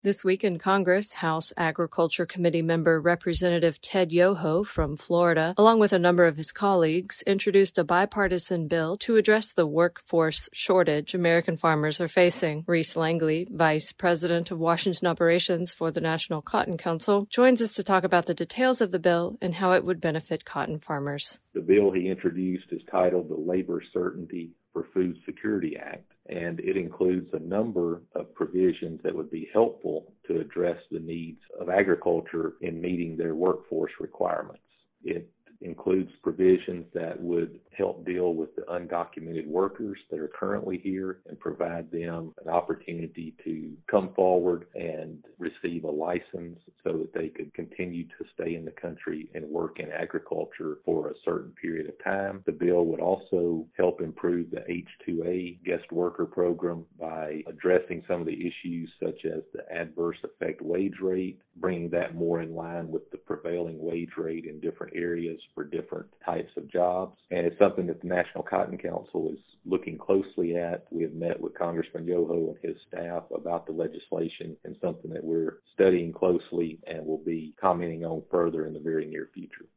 This week in Congress, House Agriculture Committee member Representative Ted Yoho from Florida, along with a number of his colleagues, introduced a bipartisan bill to address the workforce shortage American farmers are facing. Reese Langley, Vice President of Washington Operations for the National Cotton Council, joins us to talk about the details of the bill and how it would benefit cotton farmers. The bill he introduced is titled the Labor Certainty for Food Security Act, and it includes a number of provisions that would be helpful to address the needs of agriculture in meeting their workforce requirements. It includes provisions that would help deal with the undocumented workers that are currently here and provide them an opportunity to come forward and receive a license so that they could continue to stay in the country and work in agriculture for a certain period of time. The bill would also help improve the H-2A guest worker program by addressing some of the issues such as the adverse effect wage rate, bringing that more in line with the prevailing wage rate in different areas for different types of jobs. And it's something that the National Cotton Council is looking closely at. We have met with Congressman Yoho and his staff about the legislation, and something that we're studying closely and will be commenting on further in the very near future.